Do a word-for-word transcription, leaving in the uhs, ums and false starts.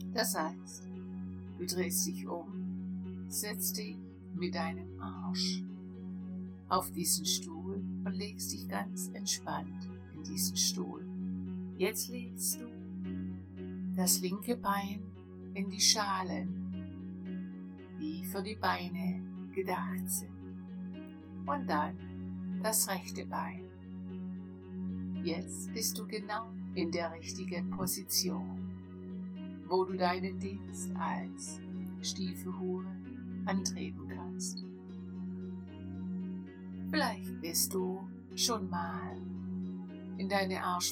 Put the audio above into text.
Das heißt, du drehst dich um, setzt dich mit deinem Arsch auf diesen Stuhl und legst dich ganz entspannt in diesen Stuhl. Jetzt legst du das linke Bein in die Schalen, die für die Beine gedacht sind. Und dann das rechte Bein. Jetzt bist du genau in der richtigen Position, wo du deinen Dienst als Stiefelhure antreten kannst. Vielleicht bist du schon mal in deine Arsch